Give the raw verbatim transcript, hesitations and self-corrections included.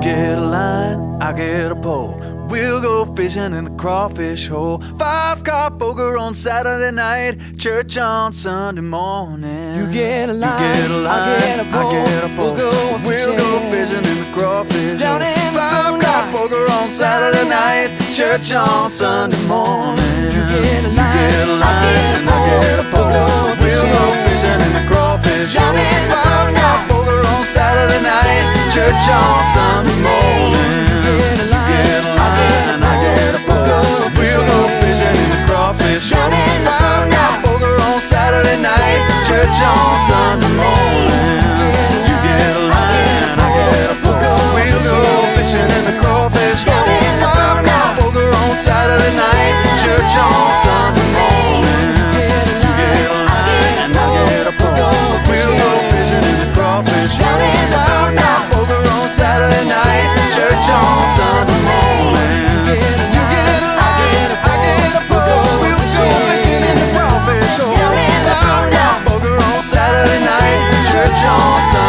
get a line, I get a pole. We'll go fishing in the crawfish hole. Five-car poker on Saturday night, church on Sunday morning. You get a line, you get a line, I get a pole. I get a pole. We'll go fishing, we'll go fishing in the crawfish down hole. in the Five-car poker on Saturday night, church on Sunday morning. You get a line, you get a line, I get a pole. We'll go fishing in the crawfish down hole. in the Five-car poker on Saturday night, church on Sunday morning. Saturday night, church on Sunday morning. You get a line, I get a pole. We'll go fishing in the crawfish hole. Five-car poker on Saturday night, church on Sunday morning. You get a line, I get a pole. We'll go fishing in the crawfish hole. Five-car poker on Saturday night, church on Sunday morning. You get a line, I get a pole. We'll go fishing in the crawfish hole. Saturday night, church on Sunday.